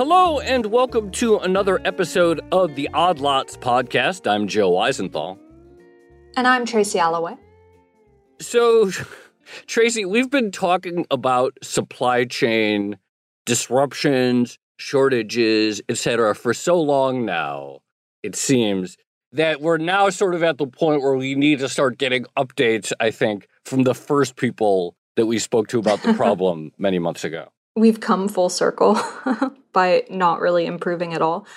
Hello and welcome to another episode of the Odd Lots podcast. I'm Joe Weisenthal. And I'm Tracy Alloway. So, Tracy, we've been talking about supply chain disruptions, shortages, etc. for so long now, it seems, that we're now sort of at the point where we need to start getting updates, I think, from the first people that we spoke to about the problem many months ago. We've come full circle by not really improving at all.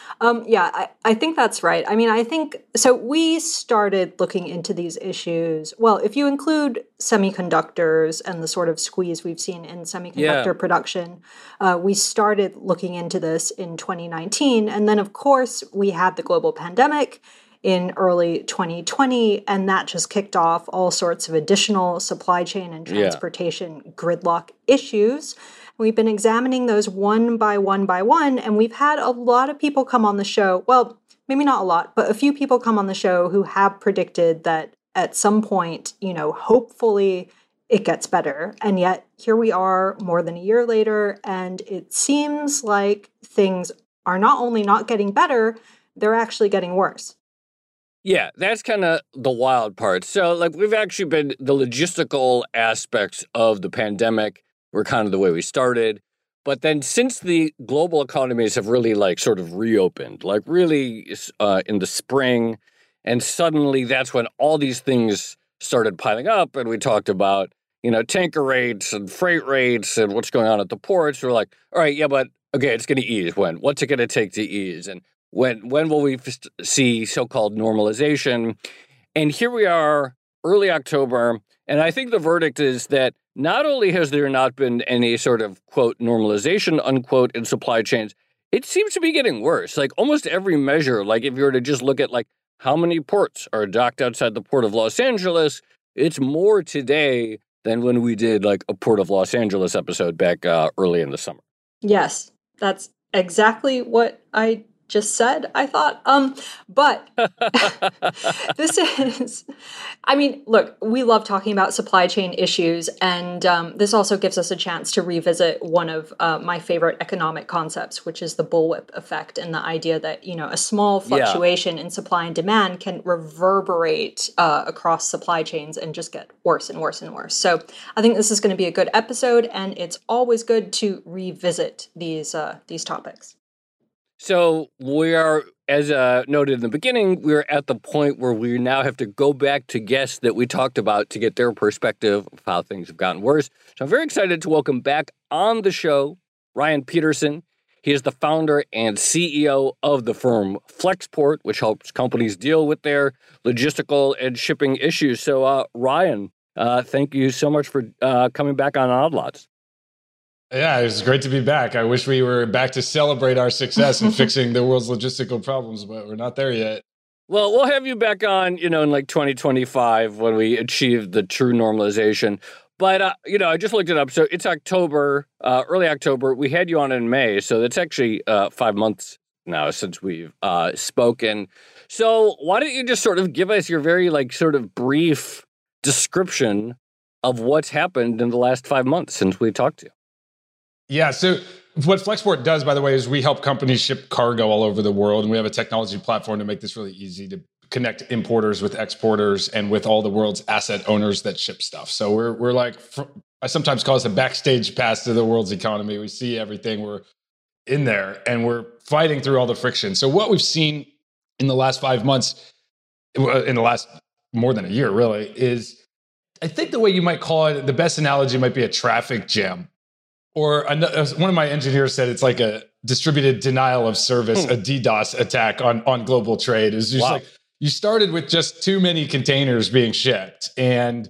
I think that's right. I mean, I think, so we started looking into these issues. Well, if you include semiconductors and the sort of squeeze we've seen in semiconductor production, we started looking into this in 2019. And then, of course, we had the global pandemic in early 2020, and that just kicked off all sorts of additional supply chain and transportation gridlock issues. We've been examining those one by one, and we've had a lot of people come on the show. Well, maybe not a lot, but a few people come on the show who have predicted that at some point, hopefully it gets better. And yet here we are more than a year later, and it seems like things are not only not getting better, they're actually getting worse. Yeah, that's kind of the wild part. So, we've actually been, the logistical aspects of the pandemic were kind of the way we started. But then since the global economies have really sort of reopened, really in the spring, and suddenly that's when all these things started piling up. And we talked about, tanker rates and freight rates and what's going on at the ports. We're like, all right, yeah, but okay, it's going to ease. When? What's it going to take to ease? And when will we see so-called normalization? And here we are, early October, and I think the verdict is that not only has there not been any sort of, quote, normalization, unquote, in supply chains, it seems to be getting worse. Almost every measure, if you were to just look at, how many ports are docked outside the Port of Los Angeles, it's more today than when we did, a Port of Los Angeles episode back early in the summer. Yes, that's exactly what I just said, I thought. But this is, look, we love talking about supply chain issues, and this also gives us a chance to revisit one of my favorite economic concepts, which is the bullwhip effect, and the idea that, a small fluctuation in supply and demand can reverberate across supply chains and just get worse and worse and worse. So I think this is going to be a good episode, and it's always good to revisit these topics. So we are, as noted in the beginning, we're at the point where we now have to go back to guests that we talked about to get their perspective of how things have gotten worse. So I'm very excited to welcome back on the show Ryan Peterson. He is the founder and CEO of the firm Flexport, which helps companies deal with their logistical and shipping issues. So Ryan, thank you so much for coming back on Odd Lots. Yeah, it's great to be back. I wish we were back to celebrate our success in fixing the world's logistical problems, but we're not there yet. Well, we'll have you back on, in 2025 when we achieve the true normalization. But, I just looked it up. So it's October, early October. We had you on in May. So that's actually 5 months now since we've spoken. So why don't you just sort of give us your very, sort of brief description of what's happened in the last 5 months since we talked to you? Yeah. So what Flexport does, by the way, is we help companies ship cargo all over the world. And we have a technology platform to make this really easy to connect importers with exporters and with all the world's asset owners that ship stuff. So we're I sometimes call this a backstage pass to the world's economy. We see everything. We're in there and we're fighting through all the friction. So what we've seen in the last 5 months, in the last more than a year, really, is I think the way you might call it, the best analogy might be a traffic jam. Or one of my engineers said it's like a distributed denial of service, a DDoS attack on global trade. It's just you started with just too many containers being shipped. And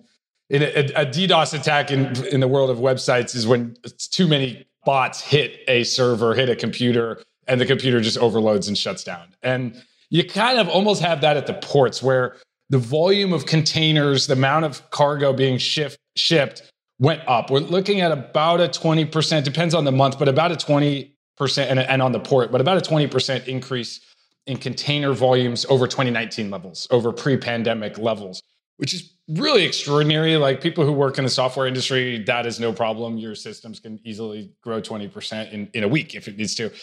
a DDoS attack in the world of websites is when too many bots hit a server, hit a computer, and the computer just overloads and shuts down. And you kind of almost have that at the ports where the volume of containers, the amount of cargo being shipped went up. We're looking at about a 20%, depends on the month, but about a 20%, and on the port, but about a 20% increase in container volumes over 2019 levels, over pre-pandemic levels, which is really extraordinary. People who work in the software industry, that is no problem. Your systems can easily grow 20% in a week if it needs to.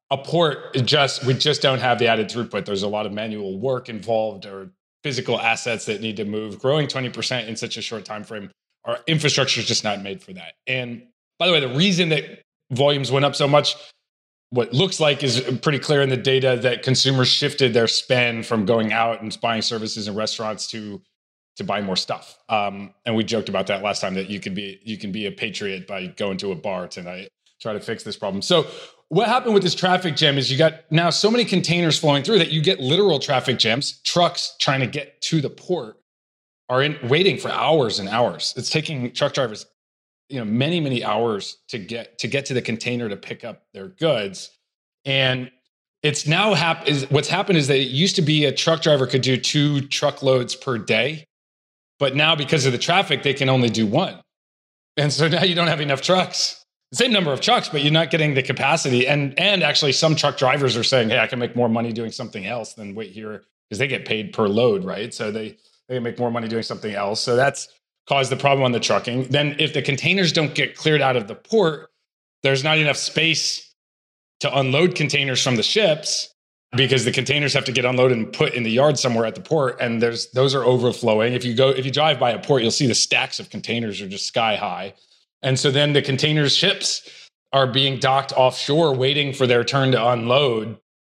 a port, we just don't have the added throughput. There's a lot of manual work involved or physical assets that need to move. Growing 20% in such a short time frame, our infrastructure is just not made for that. And by the way, the reason that volumes went up so much, what looks like is pretty clear in the data that consumers shifted their spend from going out and buying services in restaurants to buy more stuff. And we joked about that last time, that you can be a patriot by going to a bar tonight, try to fix this problem. So what happened with this traffic jam is you got now so many containers flowing through that you get literal traffic jams. Trucks trying to get to the port are waiting for hours and hours. It's taking truck drivers, many, many hours to get to the container to pick up their goods. And it's now what's happened is that it used to be a truck driver could do 2 truckloads per day. But now because of the traffic, they can only do 1. And so now you don't have enough trucks. The same number of trucks, but you're not getting the capacity. And actually some truck drivers are saying, hey, I can make more money doing something else than wait here, because they get paid per load, right? So they can make more money doing something else. So that's caused the problem on the trucking. Then if the containers don't get cleared out of the port, there's not enough space to unload containers from the ships, because the containers have to get unloaded and put in the yard somewhere at the port. And those are overflowing. If you drive by a port, you'll see the stacks of containers are just sky high. And so then the containers ships are being docked offshore, waiting for their turn to unload.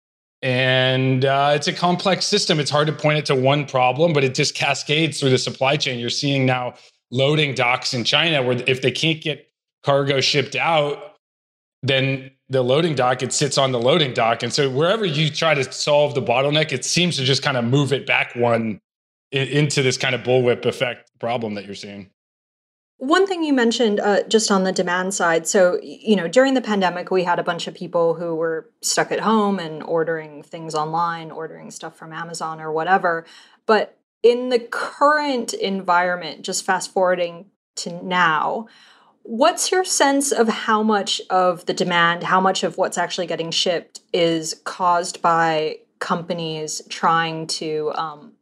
And it's a complex system. It's hard to point it to one problem, but it just cascades through the supply chain. You're seeing now loading docks in China where if they can't get cargo shipped out, then the loading dock, it sits on the loading dock. And so wherever you try to solve the bottleneck, it seems to just kind of move it back one into this kind of bullwhip effect problem that you're seeing. One thing you mentioned just on the demand side. So, during the pandemic, we had a bunch of people who were stuck at home and ordering things online, ordering stuff from Amazon or whatever. But in the current environment, just fast forwarding to now, what's your sense of how much of the demand, how much of what's actually getting shipped is caused by companies trying to,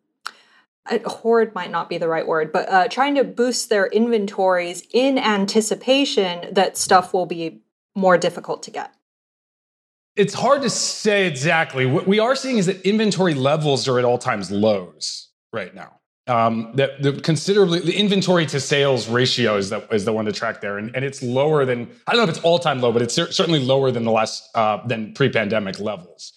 hoard might not be the right word, but trying to boost their inventories in anticipation that stuff will be more difficult to get? It's hard to say exactly. What we are seeing is that inventory levels are at all-time lows right now. The inventory to sales ratio is the one to track there, and it's lower than, I don't know if it's all-time low, but it's certainly lower than than pre-pandemic levels.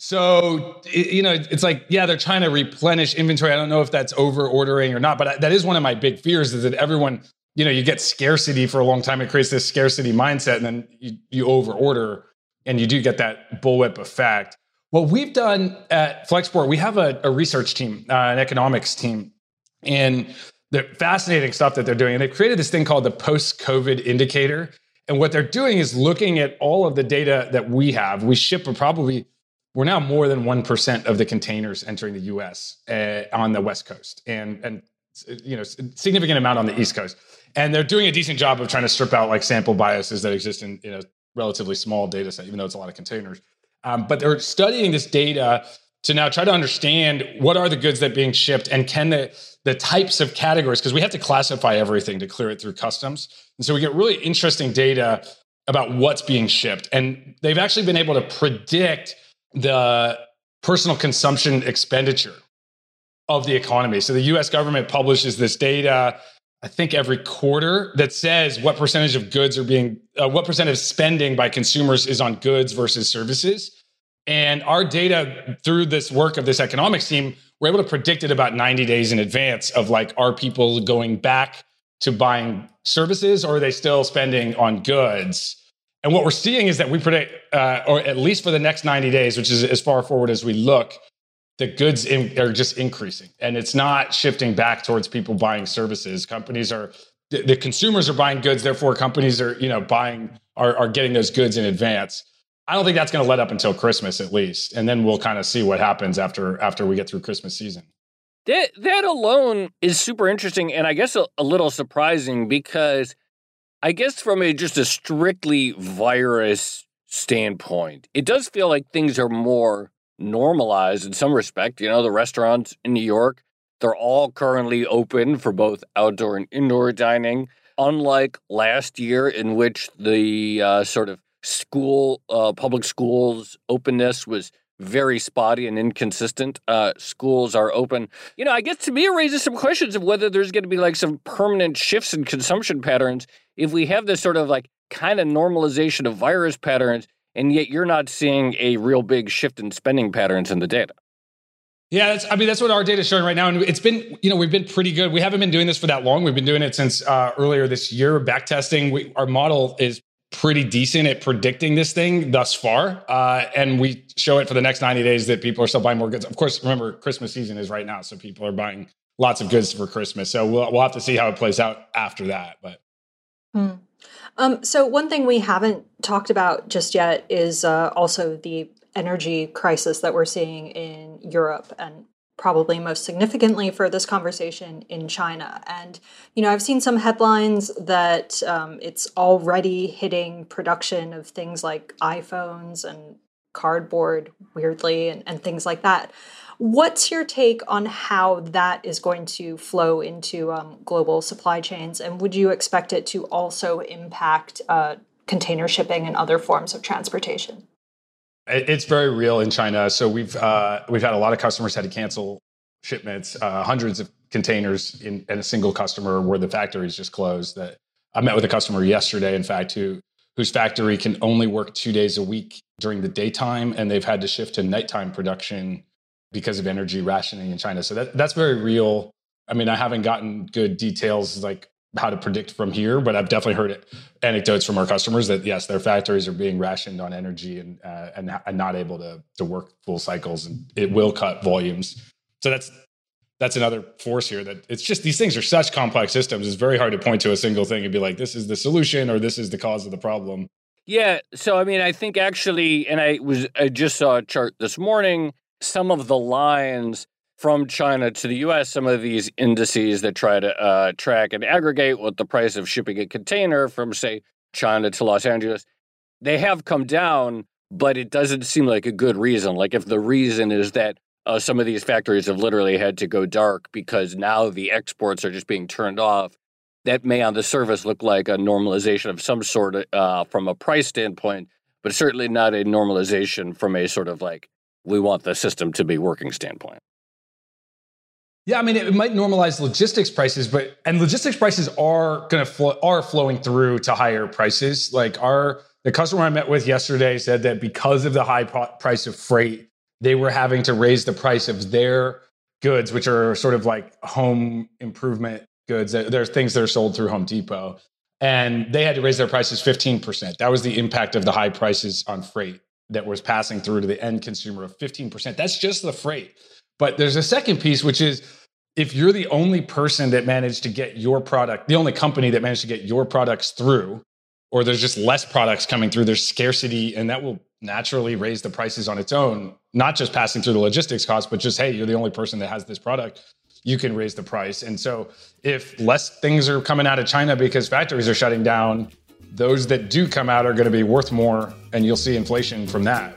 So it's like, yeah, they're trying to replenish inventory. I don't know if that's over ordering or not, but that is one of my big fears, is that everyone, you get scarcity for a long time. It creates this scarcity mindset, and then you over order, and you do get that bullwhip effect. What we've done at Flexport, we have a research team, an economics team, and the fascinating stuff that they're doing. And they've created this thing called the post-COVID indicator. And what they're doing is looking at all of the data that we have. We ship we're now more than 1% of the containers entering the US on the West Coast, and significant amount on the East Coast. And they're doing a decent job of trying to strip out like sample biases that exist in a relatively small data set, even though it's a lot of containers. But they're studying this data to now try to understand what are the goods that are being shipped, and can the types of categories, because we have to classify everything to clear it through customs. And so we get really interesting data about what's being shipped. And they've actually been able to predict the personal consumption expenditure of the economy. So the US government publishes this data, I think every quarter, that says what percentage of goods are what percent of spending by consumers is on goods versus services. And our data, through this work of this economics team, we're able to predict it about 90 days in advance of are people going back to buying services, or are they still spending on goods? And what we're seeing is that we predict, or at least for the next 90 days, which is as far forward as we look, the goods are just increasing. And it's not shifting back towards people buying services. The consumers are buying goods, therefore companies are, are getting those goods in advance. I don't think that's going to let up until Christmas at least. And then we'll kind of see what happens after we get through Christmas season. That alone is super interesting, and I guess a little surprising, because I guess from just a strictly virus standpoint, it does feel like things are more normalized in some respect. The restaurants in New York, they're all currently open for both outdoor and indoor dining, unlike last year, in which the sort of public schools openness was very spotty and inconsistent. Schools are open. I guess to me it raises some questions of whether there's going to be like some permanent shifts in consumption patterns if we have this sort of like kind of normalization of virus patterns, and yet you're not seeing a real big shift in spending patterns in the data. Yeah, that's what our data is showing right now. And it's been, we've been pretty good. We haven't been doing this for that long. We've been doing it since earlier this year, back testing. Our model is pretty decent at predicting this thing thus far. And we show it for the next 90 days that people are still buying more goods. Of course, remember, Christmas season is right now. So people are buying lots of goods for Christmas. So we'll have to see how it plays out after that. But So one thing we haven't talked about just yet is also the energy crisis that we're seeing in Europe, and probably most significantly for this conversation in China. And, I've seen some headlines that it's already hitting production of things like iPhones and cardboard, weirdly, and things like that. What's your take on how that is going to flow into global supply chains? And would you expect it to also impact container shipping and other forms of transportation? It's very real in China. So we've had a lot of customers had to cancel shipments, hundreds of containers in a single customer where the factory's just closed. That I met with a customer yesterday, in fact, whose factory can only work 2 days a week during the daytime, and they've had to shift to nighttime production because of energy rationing in China. So that's very real. I mean, I haven't gotten good details like how to predict from here, but I've definitely heard anecdotes from our customers that yes, their factories are being rationed on energy and not able to work full cycles, and it will cut volumes. So that's another force here. That it's just these things are such complex systems. It's very hard to point to a single thing and be like, this is the solution or this is the cause of the problem. Yeah. So I mean, I think actually, and I just saw a chart this morning. Some of the lines from China to the U.S., some of these indices that try to track and aggregate what the price of shipping a container from, say, China to Los Angeles, they have come down, but it doesn't seem like a good reason. Like if the reason is that some of these factories have literally had to go dark because now the exports are just being turned off, that may on the surface look like a normalization of some sort from a price standpoint, but certainly not a normalization from a sort of like, we want the system to be working standpoint. Yeah, I mean, it might normalize logistics prices, and logistics prices are going to are flowing through to higher prices. Like the customer I met with yesterday said that because of the high price of freight, they were having to raise the price of their goods, which are sort of like home improvement goods. There's things that are sold through Home Depot, and they had to raise their prices 15%. That was the impact of the high prices on freight that was passing through to the end consumer of 15%. That's just the freight. But there's a second piece, which is if you're the only person that managed to get your product, the only company that managed to get your products through, or there's just less products coming through, there's scarcity, and that will naturally raise the prices on its own, not just passing through the logistics costs, but just, hey, you're the only person that has this product, you can raise the price. And so if less things are coming out of China because factories are shutting down, those that do come out are going to be worth more, and you'll see inflation from that.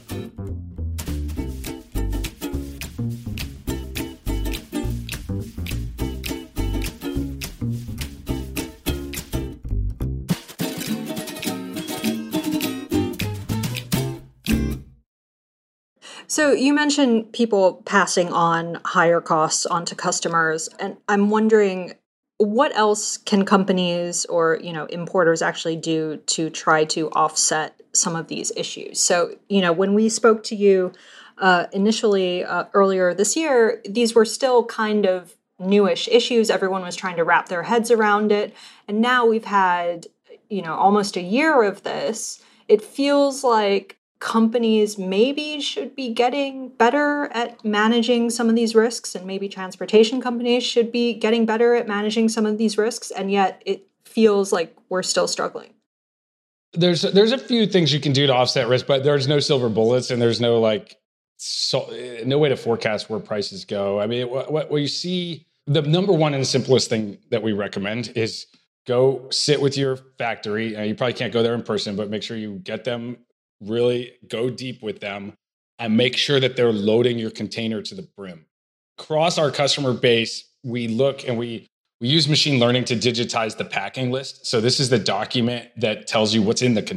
So you mentioned people passing on higher costs onto customers, and I'm wondering what else can companies or, importers actually do to try to offset some of these issues? So, when we spoke to you initially earlier this year, these were still kind of newish issues. Everyone was trying to wrap their heads around it. And now we've had, almost a year of this. It feels like companies maybe should be getting better at managing some of these risks, and maybe transportation companies should be getting better at managing some of these risks, and yet it feels like we're still struggling. There's a few things you can do to offset risk, but there's no silver bullets, and there's no no way to forecast where prices go. I mean, what you see, the number one and the simplest thing that we recommend is go sit with your factory. You probably can't go there in person, but make sure you get them, really go deep with them, and make sure that they're loading your container to the brim. Across our customer base, we look and we use machine learning to digitize the packing list. So this is the document that tells you what's in the container.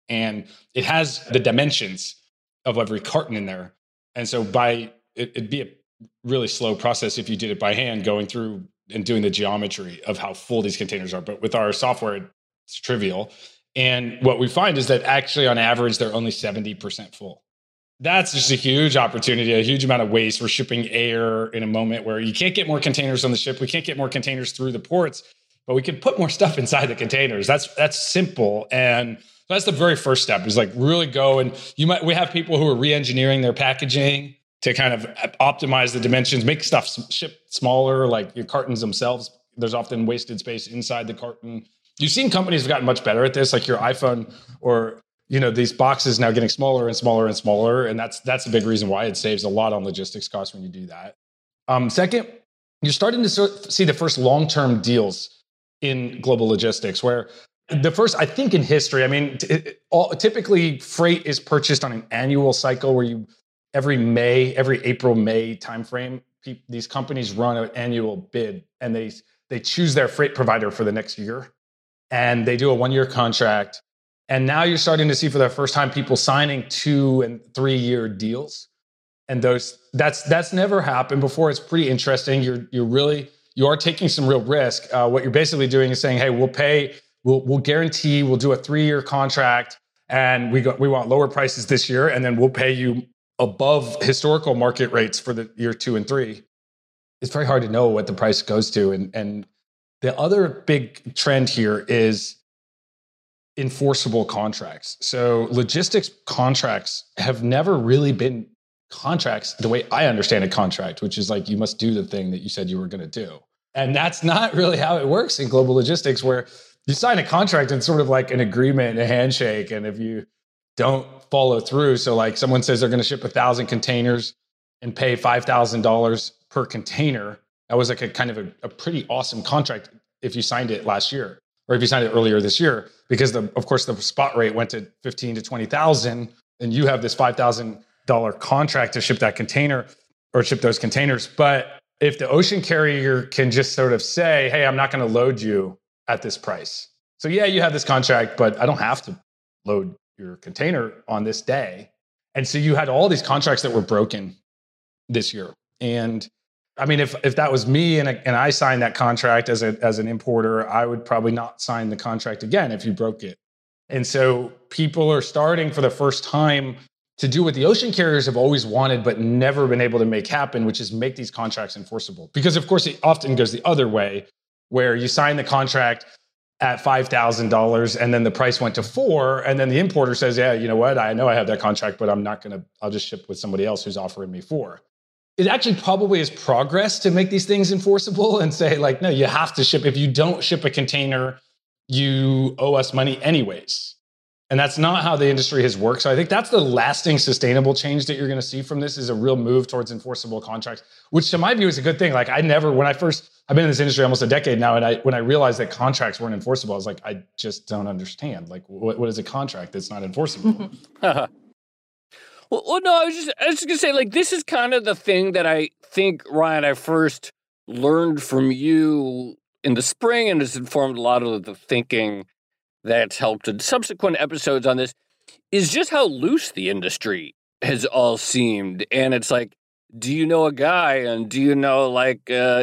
And it has the dimensions of every carton in there. And so it'd be a really slow process if you did it by hand, going through and doing the geometry of how full these containers are. But with our software, it's trivial. And what we find is that actually on average, they're only 70% full. That's just a huge opportunity, a huge amount of waste. We're shipping air in a moment where you can't get more containers on the ship. We can't get more containers through the ports, but we can put more stuff inside the containers. That's simple. And that's the very first step, is like really go, and we have people who are re-engineering their packaging to kind of optimize the dimensions, make stuff ship smaller, like your cartons themselves. There's often wasted space inside the carton. You've seen companies have gotten much better at this, like your iPhone, or these boxes now getting smaller and smaller and smaller. And that's a big reason why it saves a lot on logistics costs when you do that. Second, you're starting to see the first long-term deals in global logistics, where the first, I think in history, I mean, typically freight is purchased on an annual cycle where every April, May timeframe, these companies run an annual bid, and they choose their freight provider for the next year, and they do a 1-year contract. And now you're starting to see for the first time people signing 2- and 3-year deals, and that's never happened before. It's pretty interesting. You are taking some real risk. What you're basically doing is saying, hey, we'll guarantee, we'll do a 3-year contract, and we want lower prices this year, and then we'll pay you above historical market rates for the year 2 and 3. It's very hard to know what the price goes to. And the other big trend here is enforceable contracts. So logistics contracts have never really been contracts the way I understand a contract, which is like, you must do the thing that you said you were going to do. And that's not really how it works in global logistics, where you sign a contract and it's sort of like an agreement, a handshake. And if you don't follow through, so like someone says they're going to ship 1,000 containers and pay $5,000 per container, that was like a kind of a pretty awesome contract if you signed it last year, or if you signed it earlier this year, because of course the spot rate went to 15 to 20,000, and you have this $5,000 contract to ship that container or ship those containers. But if the ocean carrier can just sort of say, hey, I'm not going to load you at this price. So yeah, you have this contract, but I don't have to load your container on this day. And so you had all these contracts that were broken this year. And I mean, if that was me and I signed that contract as an importer, I would probably not sign the contract again if you broke it. And so people are starting for the first time to do what the ocean carriers have always wanted but never been able to make happen, which is make these contracts enforceable. Because of course it often goes the other way, where you sign the contract at $5,000 and then the price went to $4,000, and then the importer says, yeah, you know what, I know I have that contract, but I'll just ship with somebody else who's offering me $4,000. It actually probably is progress to make these things enforceable and say, like, no, you have to ship. If you don't ship a container, you owe us money anyways. And that's not how the industry has worked. So I think that's the lasting sustainable change that you're going to see from this, is a real move towards enforceable contracts, which to my view is a good thing. Like I've been in this industry almost a decade now. And when I realized that contracts weren't enforceable, I was like, I just don't understand. Like what is a contract that's not enforceable? Well, no, I was just gonna say, like, this is kind of the thing that I think, Ryan, I first learned from you in the spring, and has informed a lot of the thinking that's helped in subsequent episodes on this, is just how loose the industry has all seemed. And it's like, do you know a guy, and do you know, like, do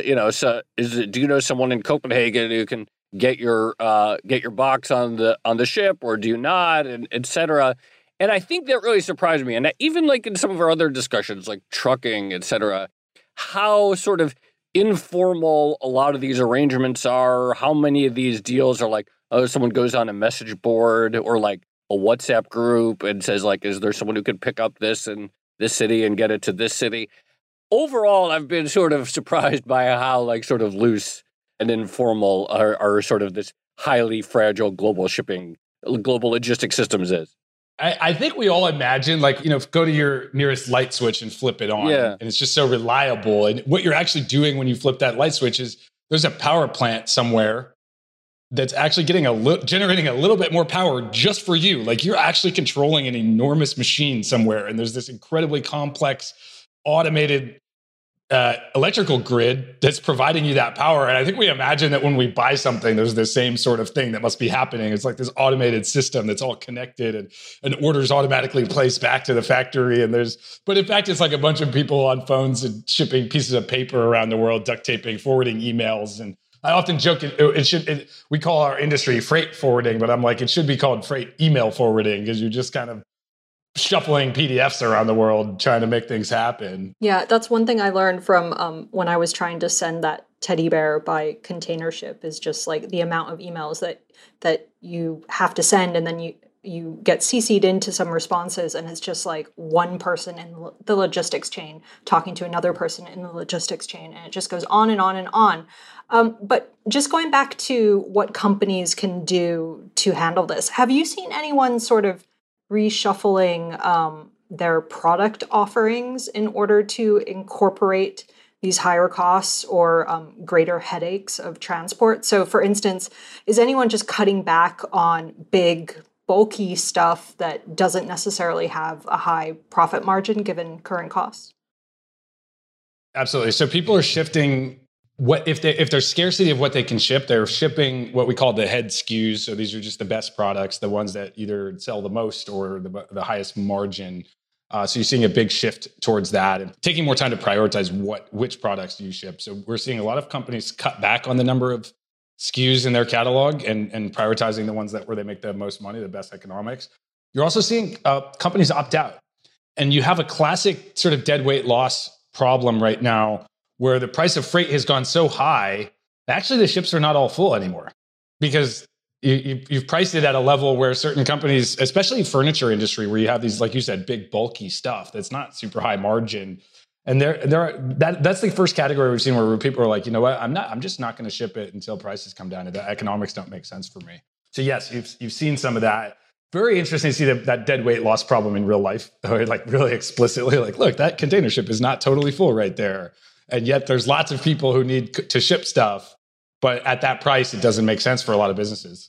you know someone in Copenhagen who can get your box on the ship, or do you not, and et cetera. And I think that really surprised me. And even like in some of our other discussions, like trucking, et cetera, how sort of informal a lot of these arrangements are, how many of these deals are like, oh, someone goes on a message board or like a WhatsApp group and says, like, is there someone who could pick up this in this city and get it to this city? Overall, I've been sort of surprised by how like sort of loose and informal are sort of this highly fragile global logistics systems is. I think we all imagine, like, go to your nearest light switch and flip it on. Yeah. And it's just so reliable. And what you're actually doing when you flip that light switch is there's a power plant somewhere that's actually generating a little bit more power just for you. Like you're actually controlling an enormous machine somewhere. And there's this incredibly complex automated electrical grid that's providing you that power. And I think we imagine that when we buy something, there's the same sort of thing that must be happening. It's like this automated system that's all connected and orders automatically placed back to the factory. But in fact, it's like a bunch of people on phones and shipping pieces of paper around the world, duct taping, forwarding emails. And I often joke we call our industry freight forwarding, but I'm like, it should be called freight email forwarding because you're just kind of shuffling PDFs around the world trying to make things happen. Yeah, that's one thing I learned from when I was trying to send that teddy bear by container ship is just like the amount of emails that you have to send, and then you get CC'd into some responses, and it's just like one person in the logistics chain talking to another person in the logistics chain, and it just goes on and on and on. But just going back to what companies can do to handle this, have you seen anyone sort of reshuffling their product offerings in order to incorporate these higher costs or greater headaches of transport? So, for instance, is anyone just cutting back on big, bulky stuff that doesn't necessarily have a high profit margin given current costs? Absolutely. So people are shifting. If there's scarcity of what they can ship, they're shipping what we call the head SKUs. So these are just the best products, the ones that either sell the most or the highest margin. So you're seeing a big shift towards that and taking more time to prioritize which products do you ship. So we're seeing a lot of companies cut back on the number of SKUs in their catalog and prioritizing the ones where they make the most money, the best economics. You're also seeing companies opt out. And you have a classic sort of dead weight loss problem right now, where the price of freight has gone so high, actually the ships are not all full anymore because you've priced it at a level where certain companies, especially furniture industry, where you have these, like you said, big bulky stuff that's not super high margin. And that's the first category we've seen where people are like, you know what, I'm just not going to ship it until prices come down. The economics don't make sense for me. So yes, you've seen some of that. Very interesting to see that dead weight loss problem in real life, like really explicitly, like, look, that container ship is not totally full right there. And yet there's lots of people who need to ship stuff, but at that price, it doesn't make sense for a lot of businesses.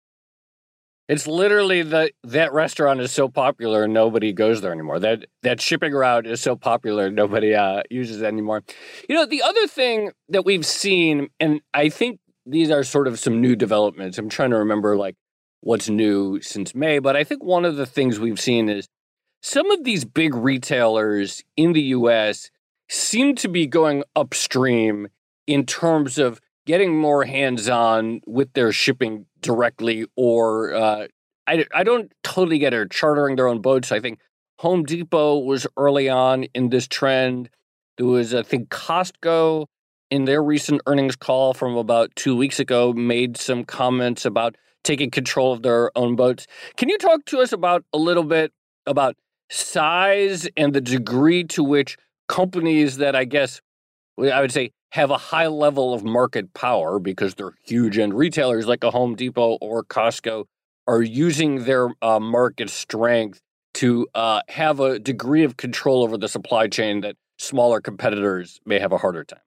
It's literally that restaurant is so popular, nobody goes there anymore. That shipping route is so popular, nobody uses it anymore. You know, the other thing that we've seen, and I think these are sort of some new developments. I'm trying to remember like what's new since May, but I think one of the things we've seen is some of these big retailers in the U.S. seem to be going upstream in terms of getting more hands-on with their shipping directly, or I don't totally get it, chartering their own boats. I think Home Depot was early on in this trend. There was, I think, Costco in their recent earnings call from about 2 weeks ago made some comments about taking control of their own boats. Can you talk to us about a little bit about size and the degree to which companies that I guess I would say have a high level of market power because they're huge end retailers like a Home Depot or Costco are using their market strength to have a degree of control over the supply chain that smaller competitors may have a harder time?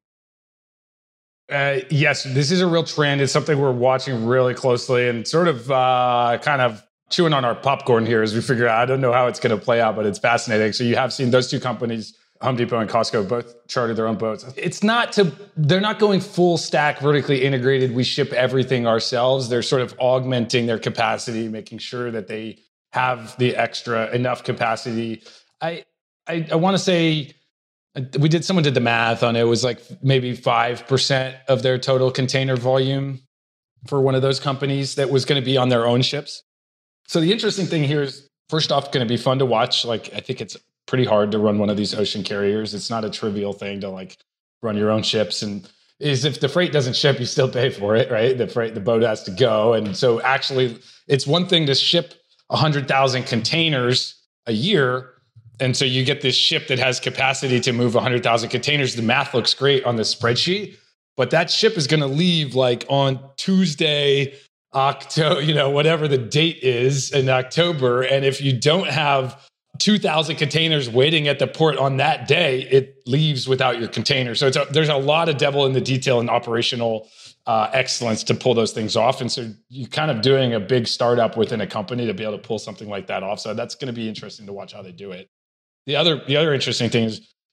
Yes, this is a real trend. It's something we're watching really closely and sort of kind of chewing on our popcorn here as we figure out. I don't know how it's going to play out, but it's fascinating. So you have seen those two companies, Home Depot and Costco, both chartered their own boats. They're not going full stack, vertically integrated. We ship everything ourselves. They're sort of augmenting their capacity, making sure that they have the extra enough capacity. I want to say someone did the math on it. It was like maybe 5% of their total container volume for one of those companies that was going to be on their own ships. So the interesting thing here is, first off, going to be fun to watch. Like, I think it's pretty hard to run one of these ocean carriers. It's not a trivial thing to like run your own ships. And if the freight doesn't ship, you still pay for it, right? The boat has to go. And so actually it's one thing to ship 100,000 containers a year. And so you get this ship that has capacity to move 100,000 containers. The math looks great on the spreadsheet, but that ship is going to leave like on Tuesday, October, whatever the date is in October. And if you don't have 2,000 containers waiting at the port on that day, it leaves without your container. So there's a lot of devil in the detail and operational excellence to pull those things off. And so you're kind of doing a big startup within a company to be able to pull something like that off. So that's going to be interesting to watch how they do it. The other interesting thing is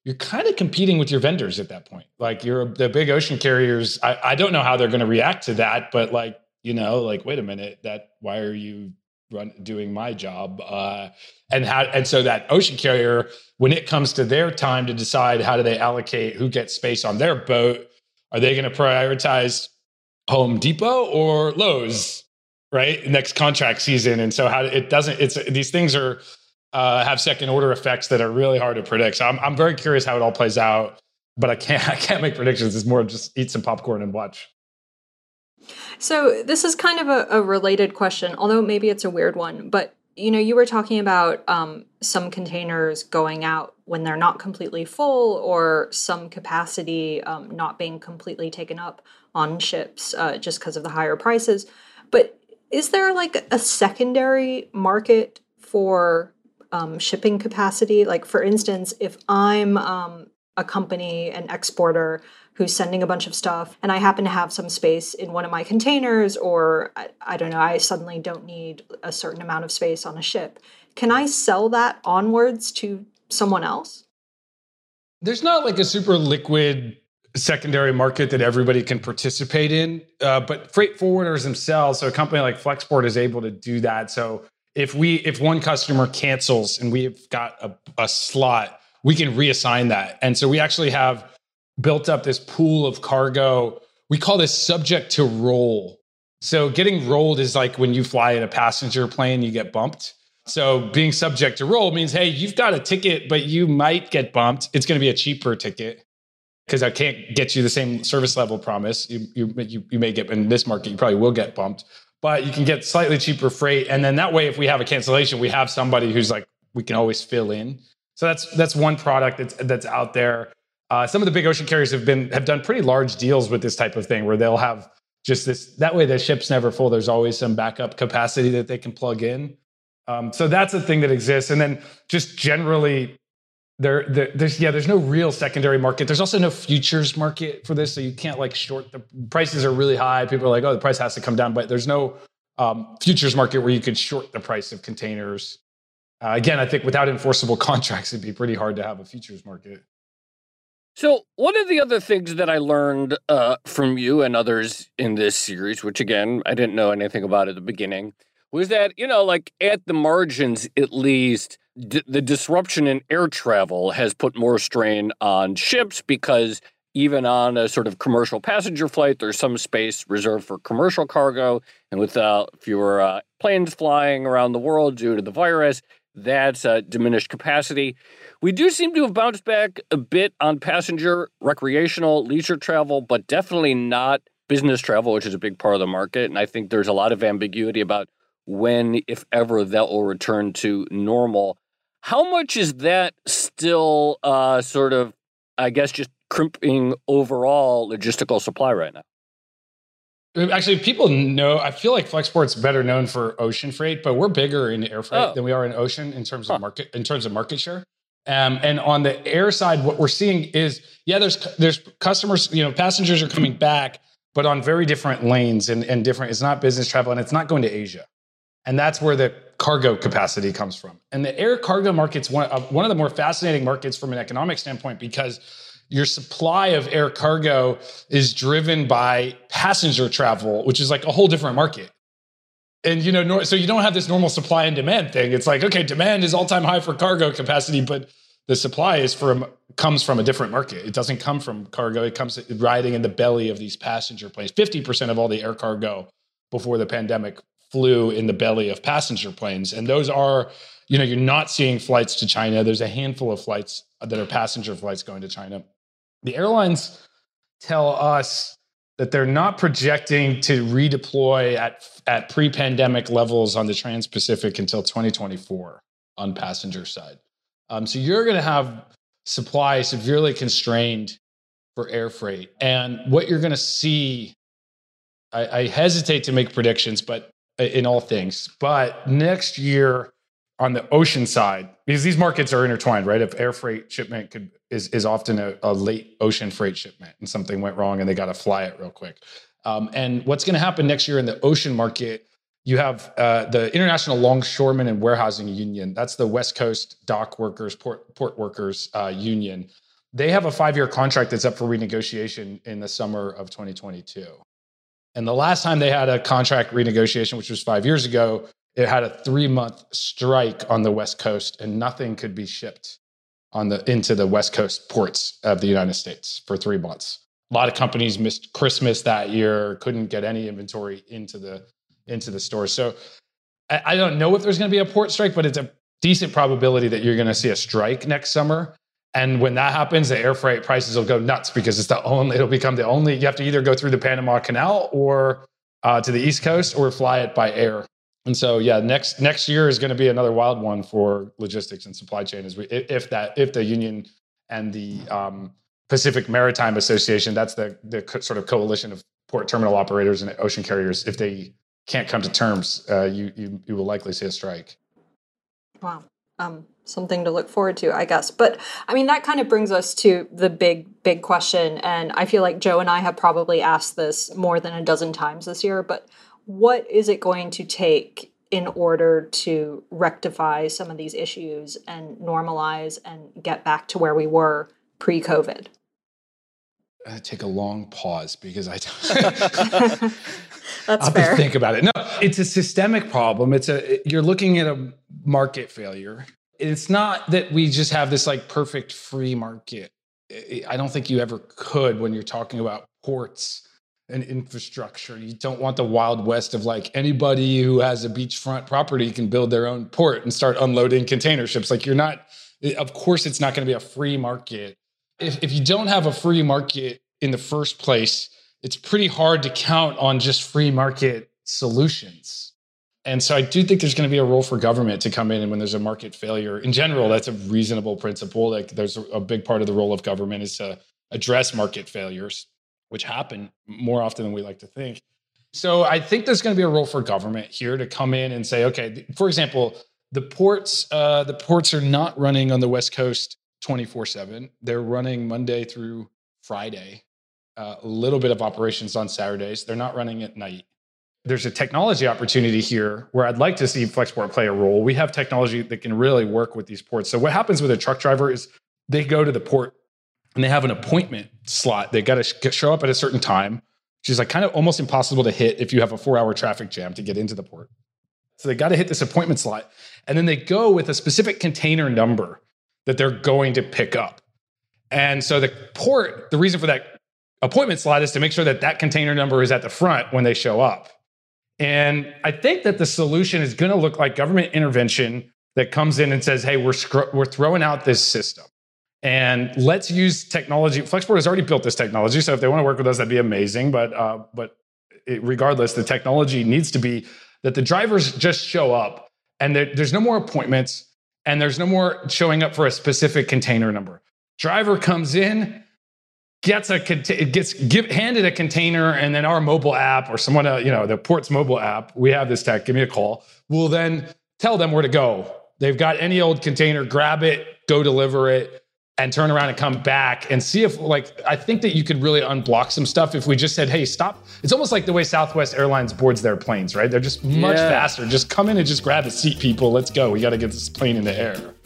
you're kind of competing with your vendors at that point. Like the big ocean carriers, I don't know how they're going to react to that, but like, wait a minute, why are you doing my job? And so that ocean carrier, when it comes to their time to decide how do they allocate who gets space on their boat, are they going to prioritize Home Depot or Lowe's, right? Next contract season. And so these things are, have second order effects that are really hard to predict. So I'm very curious how it all plays out, but I can't make predictions. It's more just eat some popcorn and watch. So this is kind of a related question, although maybe it's a weird one, but you were talking about some containers going out when they're not completely full, or some capacity not being completely taken up on ships just because of the higher prices. But is there like a secondary market for shipping capacity? Like, for instance, if I'm a company, an exporter who's sending a bunch of stuff, and I happen to have some space in one of my containers, or I don't know, I suddenly don't need a certain amount of space on a ship. Can I sell that onwards to someone else? There's not like a super liquid secondary market that everybody can participate in, but freight forwarders themselves, so a company like Flexport is able to do that. So if one customer cancels and we've got a slot, we can reassign that. And so we actually have built up this pool of cargo. We call this subject to roll. So getting rolled is like when you fly in a passenger plane, you get bumped. So being subject to roll means, hey, you've got a ticket, but you might get bumped. It's going to be a cheaper ticket because I can't get you the same service level promise. You may get, in this market, you probably will get bumped, but you can get slightly cheaper freight. And then that way, if we have a cancellation, we have somebody who's like, we can always fill in. So that's one product that's out there. Some of the big ocean carriers have done pretty large deals with this type of thing, where they'll have just this. That way, the ship's never full. There's always some backup capacity that they can plug in. So that's a thing that exists. And then just generally, there's no real secondary market. There's also no futures market for this, so you can't like short. The prices are really high. People are like, oh, the price has to come down, but there's no futures market where you could short the price of containers. Again, I think without enforceable contracts, it'd be pretty hard to have a futures market. So one of the other things that I learned from you and others in this series, which again, I didn't know anything about at the beginning, was that, like at the margins, at least, the disruption in air travel has put more strain on ships, because even on a sort of commercial passenger flight, there's some space reserved for commercial cargo. And with fewer planes flying around the world due to the virus, that's diminished capacity. We do seem to have bounced back a bit on passenger, recreational, leisure travel, but definitely not business travel, which is a big part of the market. And I think there's a lot of ambiguity about when, if ever, that will return to normal. How much is that still sort of, I guess, just crimping overall logistical supply right now? Actually, people know, I feel like Flexport's better known for ocean freight, but we're bigger in air freight than we are in ocean in terms of market share. And on the air side, what we're seeing is, there's customers, passengers are coming back, but on very different lanes and different. It's not business travel, and it's not going to Asia. And that's where the cargo capacity comes from. And the air cargo market's one of the more fascinating markets from an economic standpoint, because your supply of air cargo is driven by passenger travel, which is like a whole different market. And, so you don't have this normal supply and demand thing. It's like, okay, demand is all-time high for cargo capacity, but the supply comes from a different market. It doesn't come from cargo. It comes riding in the belly of these passenger planes. 50% of all the air cargo before the pandemic flew in the belly of passenger planes. And those are, you're not seeing flights to China. There's a handful of flights that are passenger flights going to China. The airlines tell us that they're not projecting to redeploy at pre-pandemic levels on the Trans-Pacific until 2024 on passenger side. So you're going to have supply severely constrained for air freight. And what you're going to see, I hesitate to make predictions, but in all things, but next year on the ocean side, because these markets are intertwined, right? If air freight shipment is often a late ocean freight shipment and something went wrong and they got to fly it real quick. And what's going to happen next year in the ocean market, you have the International Longshoremen and Warehousing Union. That's the West Coast dock workers, port workers union. They have a 5-year contract that's up for renegotiation in the summer of 2022. And the last time they had a contract renegotiation, which was 5 years ago, it had a 3-month strike on the West Coast, and nothing could be shipped into the West Coast ports of the United States for 3 months. A lot of companies missed Christmas that year, couldn't get any inventory into the stores. So I don't know if there's going to be a port strike, but it's a decent probability that you're going to see a strike next summer. And when that happens, the air freight prices will go nuts because it'll become the only, you have to either go through the Panama Canal or to the East Coast or fly it by air. And so, yeah, next year is going to be another wild one for logistics and supply chain if the union and the Pacific Maritime Association, that's the sort of coalition of port terminal operators and ocean carriers, if they can't come to terms, you will likely see a strike. Wow. Something to look forward to, I guess. But I mean, that kind of brings us to the big question. And I feel like Joe and I have probably asked this more than a dozen times this year, but what is it going to take in order to rectify some of these issues and normalize and get back to where we were pre-COVID? I take a long pause because I That's I'll fair. Think about it. No, it's a systemic problem. You're looking at a market failure. It's not that we just have this like perfect free market. I don't think you ever could when you're talking about ports and infrastructure. You don't want the Wild West of like anybody who has a beachfront property can build their own port and start unloading container ships. Like of course, it's not going to be a free market. If you don't have a free market in the first place, it's pretty hard to count on just free market solutions. And so I do think there's going to be a role for government to come in, and when there's a market failure, in general, that's a reasonable principle. Like there's a big part of the role of government is to address market failures, which happen more often than we like to think. So I think there's going to be a role for government here to come in and say, okay, for example, the ports are not running on the West Coast 24/7. They're running Monday through Friday, a little bit of operations on Saturdays. They're not running at night. There's a technology opportunity here where I'd like to see Flexport play a role. We have technology that can really work with these ports. So what happens with a truck driver is they go to the port and they have an appointment slot. They got to show up at a certain time, which is like kind of almost impossible to hit if you have a 4-hour traffic jam to get into the port. So they got to hit this appointment slot. And then they go with a specific container number that they're going to pick up. And so the port, the reason for that appointment slot is to make sure that that container number is at the front when they show up. And I think that the solution is going to look like government intervention that comes in and says, hey, we're throwing out this system. And let's use technology. Flexport has already built this technology. So if they want to work with us, that'd be amazing. But regardless, the technology needs to be that the drivers just show up and there's no more appointments and there's no more showing up for a specific container number. Driver comes in, gets handed a container, and then our mobile app or someone, the port's mobile app, we have this tech, give me a call. We'll then tell them where to go. They've got any old container, grab it, go deliver it, and turn around and come back and see if, I think that you could really unblock some stuff if we just said, hey, stop. It's almost like the way Southwest Airlines boards their planes, right? They're just much faster. Just come in and just grab a seat, people. Let's go. We got to get this plane in the air.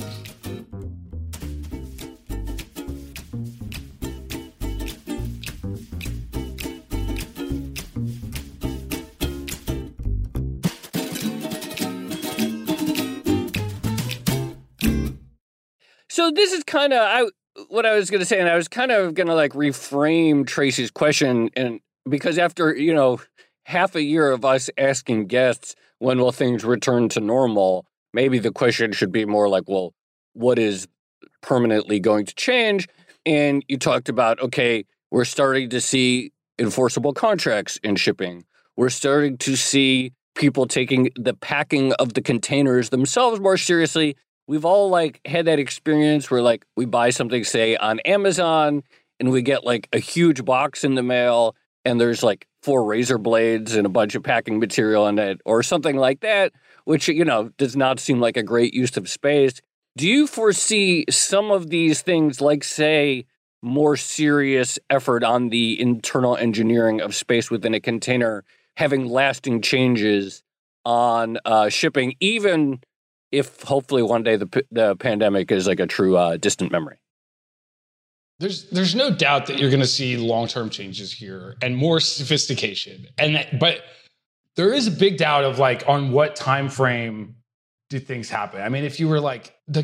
So this is kind of what I was going to say, and I was kind of going to reframe Tracy's question, and because after half a year of us asking guests when will things return to normal, maybe the question should be more like, well, what is permanently going to change? And you talked about, okay, we're starting to see enforceable contracts in shipping. We're starting to see people taking the packing of the containers themselves more seriously. We've all had that experience where we buy something, say, on Amazon, and we get a huge box in the mail, and there's 4 razor blades and a bunch of packing material in it, or something like that, which, does not seem like a great use of space. Do you foresee some of these things, say, more serious effort on the internal engineering of space within a container, having lasting changes on shipping, even if hopefully one day the pandemic is a true distant memory? There's no doubt that you're going to see long-term changes here and more sophistication. But there is a big doubt of like on what time frame do things happen. I mean, if you were like the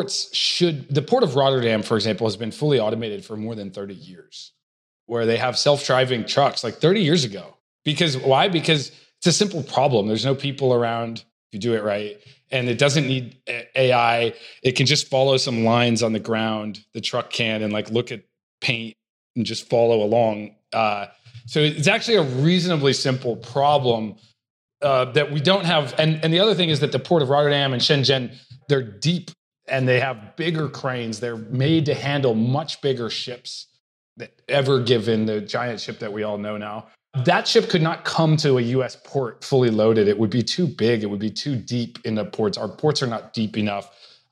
port of Rotterdam, for example, has been fully automated for more than 30 years, where they have self-driving trucks like 30 years ago. Why? Because it's a simple problem. There's no people around if you do it right. And it doesn't need AI. It can just follow some lines on the ground. The truck can and like look at paint and just follow along. So it's actually a reasonably simple problem that we don't have. And the other thing is that the port of Rotterdam and Shenzhen, they're deep and they have bigger cranes. They're made to handle much bigger ships that ever given the giant ship that we all know now. That ship could not come to a US port fully loaded. It would be too big. It would be too deep in the ports. Our ports are not deep enough.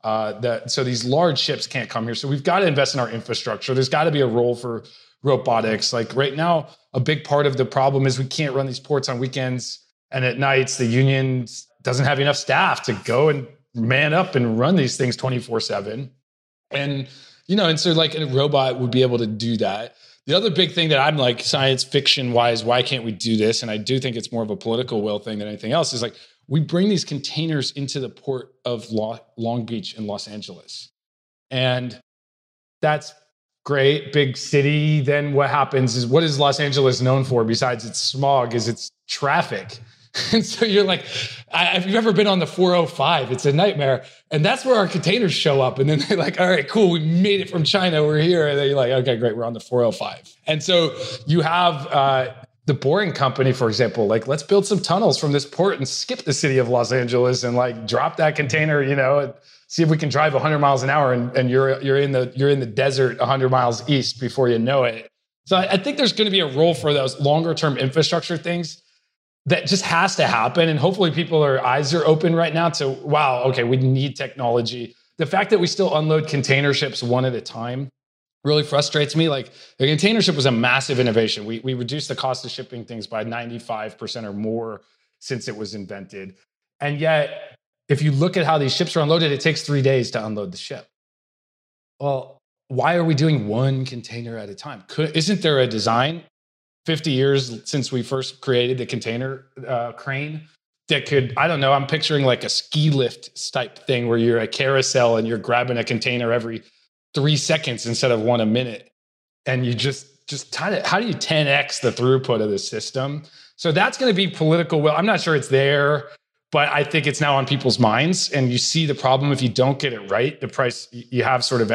So these large ships can't come here. So we've got to invest in our infrastructure. There's got to be a role for robotics. Like right now, a big part of the problem is we can't run these ports on weekends and at nights. The union doesn't have enough staff to go and man up and run these things 24/7. And, and so like a robot would be able to do that. The other big thing that I'm like science fiction wise, why can't we do this? And I do think it's more of a political will thing than anything else is like we bring these containers into the port of Long Beach in Los Angeles. And that's great, big city. Then what happens is what is Los Angeles known for besides its smog is its traffic. And so you're like, have you ever been on the 405? It's a nightmare. And that's where our containers show up. And then they're like, all right, cool. We made it from China. We're here. And then you're like, okay, great. We're on the 405. And so you have the Boring Company, for example, like let's build some tunnels from this port and skip the city of Los Angeles and like drop that container, and see if we can drive 100 miles an hour and you're in the desert 100 miles east before you know it. So I think there's going to be a role for those longer term infrastructure things that just has to happen. And hopefully eyes are open right now to, wow, okay, we need technology. The fact that we still unload container ships one at a time really frustrates me. Like the container ship was a massive innovation. We reduced the cost of shipping things by 95% or more since it was invented. And yet, if you look at how these ships are unloaded, it takes 3 days to unload the ship. Well, why are we doing one container at a time? Isn't there a design 50 years since we first created the container crane that could, I don't know, I'm picturing like a ski lift type thing where you're a carousel and you're grabbing a container every 3 seconds instead of one a minute. And you just how do you 10x the throughput of the system? So that's going to be political will. I'm not sure it's there, but I think it's now on people's minds. And you see the problem if you don't get it right, the price, you have sort of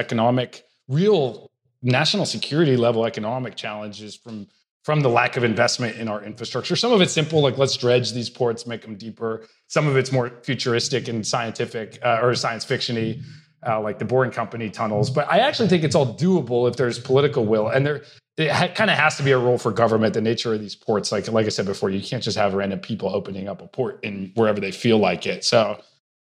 real national security level economic challenges from the lack of investment in our infrastructure. Some of it's simple, like let's dredge these ports, make them deeper. Some of it's more futuristic and scientific or science fiction-y, like the Boring Company tunnels. But I actually think it's all doable if there's political will. And it kind of has to be a role for government, the nature of these ports. Like I said before, you can't just have random people opening up a port in wherever they feel like it. So.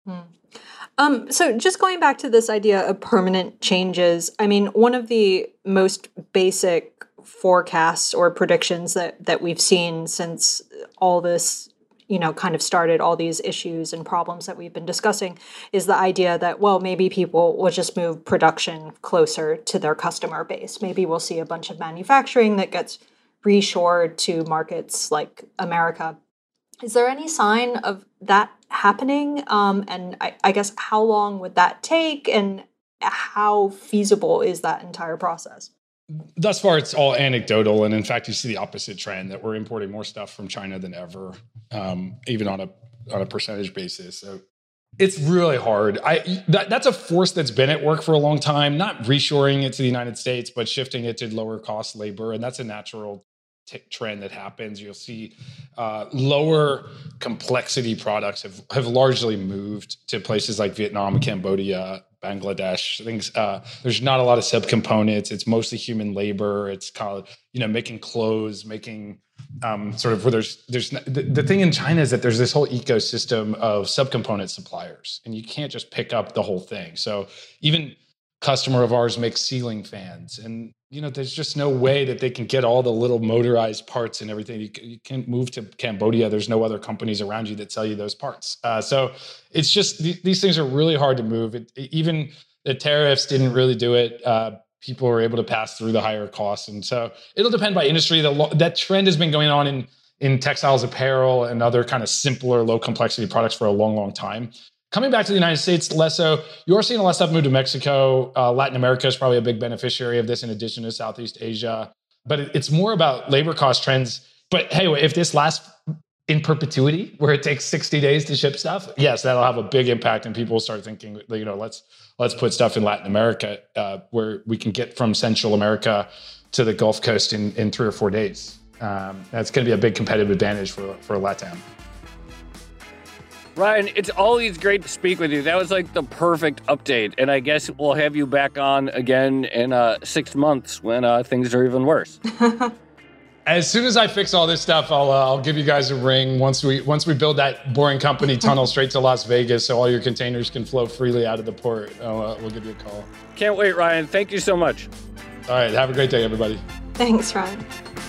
So just going back to this idea of permanent changes, I mean, one of the most basic forecasts or predictions that we've seen since all this, kind of started, all these issues and problems that we've been discussing, is the idea that, well, maybe people will just move production closer to their customer base. Maybe we'll see a bunch of manufacturing that gets reshored to markets like America. Is there any sign of that happening? And I guess how long would that take and how feasible is that entire process? Thus far, it's all anecdotal. And in fact, you see the opposite trend that we're importing more stuff from China than ever, even on a percentage basis. So it's really hard. That's a force that's been at work for a long time, not reshoring it to the United States, but shifting it to lower cost labor. And that's a natural trend that happens. You'll see lower complexity products have largely moved to places like Vietnam, Cambodia, Bangladesh, things. There's not a lot of subcomponents. It's mostly human labor. It's called, making clothes, making sort of where there's the thing in China is that there's this whole ecosystem of subcomponent suppliers, and you can't just pick up the whole thing. So even customer of ours makes ceiling fans, and there's just no way that they can get all the little motorized parts and everything. You can't move to Cambodia. There's no other companies around you that sell you those parts. So it's just these things are really hard to move. Even the tariffs didn't really do it. people are able to pass through the higher costs. And so it'll depend by industry. That trend has been going on in textiles, apparel, and other kind of simpler, low complexity products for a long, long time. Coming back to the United States, less so. You are seeing a lot of stuff move to Mexico. Latin America is probably a big beneficiary of this in addition to Southeast Asia. But it's more about labor cost trends. But hey, if this lasts in perpetuity, where it takes 60 days to ship stuff, yes, that'll have a big impact. And people will start thinking, let's put stuff in Latin America where we can get from Central America to the Gulf Coast in 3 or 4 days. That's going to be a big competitive advantage for LATAM. Ryan, it's always great to speak with you. That was like the perfect update. And I guess we'll have you back on again in 6 months when things are even worse. As soon as I fix all this stuff, I'll give you guys a ring once we build that Boring Company tunnel straight to Las Vegas so all your containers can flow freely out of the port. We'll give you a call. Can't wait, Ryan. Thank you so much. All right. Have a great day, everybody. Thanks, Ryan.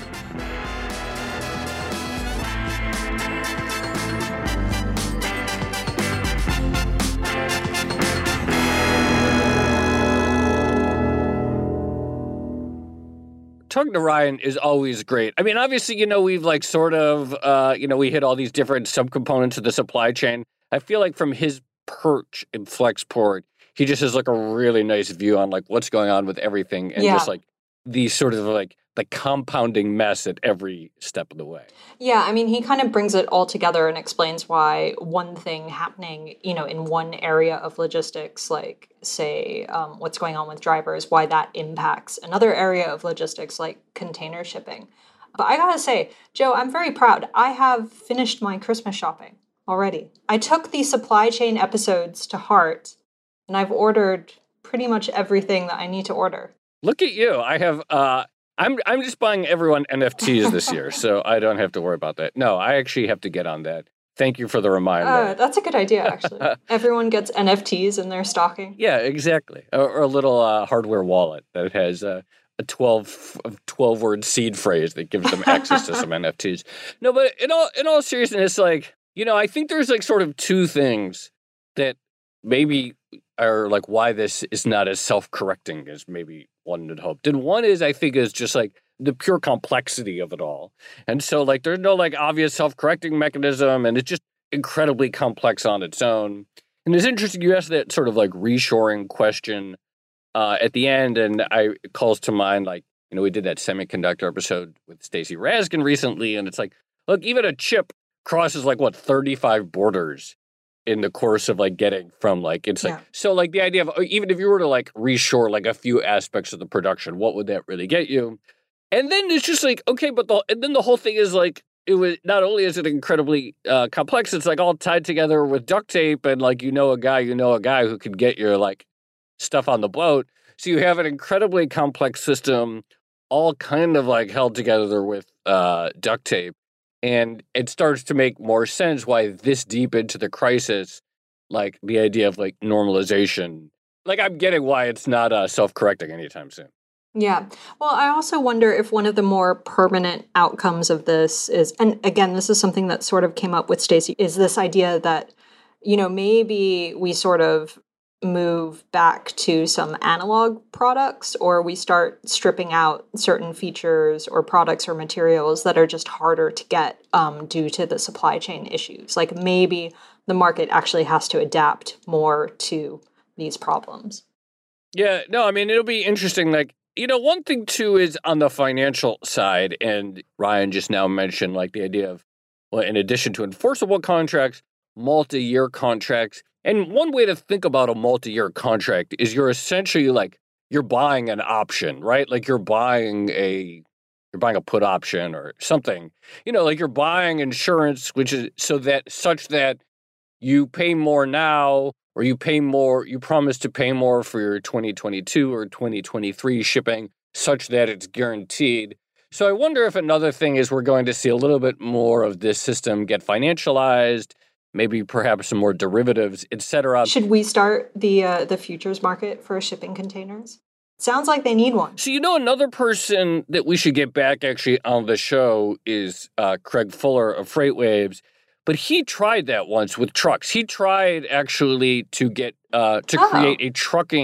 Talking to Ryan is always great. I mean, obviously, we've like sort of, we hit all these different subcomponents of the supply chain. I feel like from his perch in Flexport, he just has like a really nice view on like what's going on with everything and just like these sort of like the compounding mess at every step of the way. Yeah, I mean, he kind of brings it all together and explains why one thing happening, in one area of logistics, like say what's going on with drivers, why that impacts another area of logistics like container shipping. But I gotta say, Joe, I'm very proud. I have finished my Christmas shopping already. I took the supply chain episodes to heart and I've ordered pretty much everything that I need to order. Look at you. I have I'm just buying everyone NFTs this year, so I don't have to worry about that. No, I actually have to get on that. Thank you for the reminder. That's a good idea, actually. Everyone gets NFTs in their stocking. Yeah, exactly. Or a little hardware wallet that has a 12-word seed phrase that gives them access to some NFTs. No, but in all seriousness, like, I think there's like sort of two things that maybe are like why this is not as self-correcting as maybe one had hoped. And one is, I think, is just like the pure complexity of it all. And so like there's no like obvious self-correcting mechanism, and it's just incredibly complex on its own. And it's interesting you asked that sort of like reshoring question at the end, and it calls to mind like, we did that semiconductor episode with Stacey Raskin recently, and it's like, look, even a chip crosses like 35 borders in the course of like getting from like, it's like, so like the idea of even if you were to like reshore like a few aspects of the production, what would that really get you? And then it's just like, okay, but then the whole thing is like, it was not only is it incredibly complex, it's like all tied together with duct tape and like, a guy who could get your like stuff on the boat. So you have an incredibly complex system all kind of like held together with duct tape. And it starts to make more sense why this deep into the crisis, like the idea of like normalization, like I'm getting why it's not self-correcting anytime soon. Yeah. Well, I also wonder if one of the more permanent outcomes of this is, and again, this is something that sort of came up with Stacey, is this idea that, maybe we sort of move back to some analog products, or we start stripping out certain features or products or materials that are just harder to get due to the supply chain issues. Like maybe the market actually has to adapt more to these problems. Yeah, no, I mean, it'll be interesting. Like, one thing too is on the financial side, and Ryan just now mentioned like the idea of, well, in addition to enforceable contracts, multi-year contracts. And one way to think about a multi-year contract is you're essentially like, you're buying an option, right? Like you're buying a put option or something, like you're buying insurance, which is such that you pay more now, or you promise to pay more for your 2022 or 2023 shipping such that it's guaranteed. So I wonder if another thing is we're going to see a little bit more of this system get financialized, maybe perhaps some more derivatives, etc. Should we start the futures market for shipping containers? Sounds like they need one. So, another person that we should get back actually on the show is Craig Fuller of FreightWaves. But he tried that once with trucks. He tried actually to get create a trucking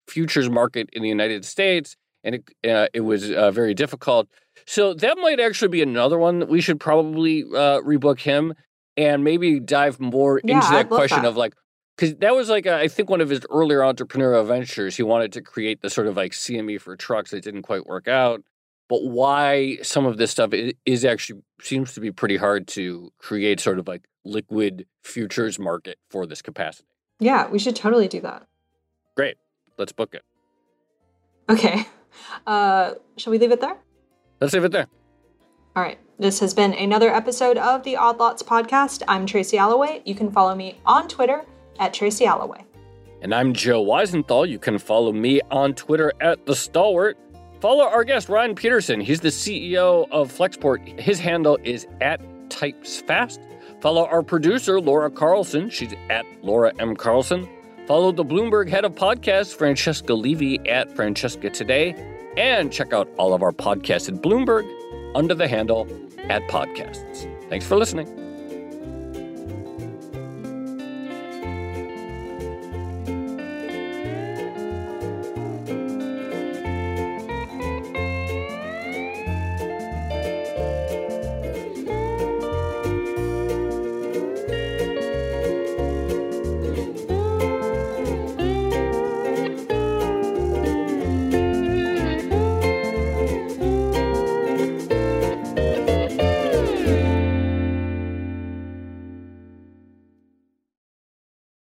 futures market in the United States, and it was very difficult. So that might actually be another one that we should probably rebook him and maybe dive more into that question of like, because that was like, I think one of his earlier entrepreneurial ventures. He wanted to create the sort of like CME for trucks that didn't quite work out. But why some of this stuff is actually seems to be pretty hard to create sort of like liquid futures market for this capacity. Yeah, we should totally do that. Great. Let's book it. Okay. Shall we leave it there? Let's leave it there. All right. This has been another episode of the Odd Lots podcast. I'm Tracy Alloway. You can follow me on Twitter at Tracy Alloway. And I'm Joe Weisenthal. You can follow me on Twitter at The Stalwart. Follow our guest, Ryan Peterson. He's the CEO of Flexport. His handle is at TypesFast. Follow our producer, Laura Carlson. She's at Laura M. Carlson. Follow the Bloomberg head of podcasts, Francesca Levy, at Francesca Today. And check out all of our podcasts at Bloomberg under the handle @podcasts. Thanks for listening.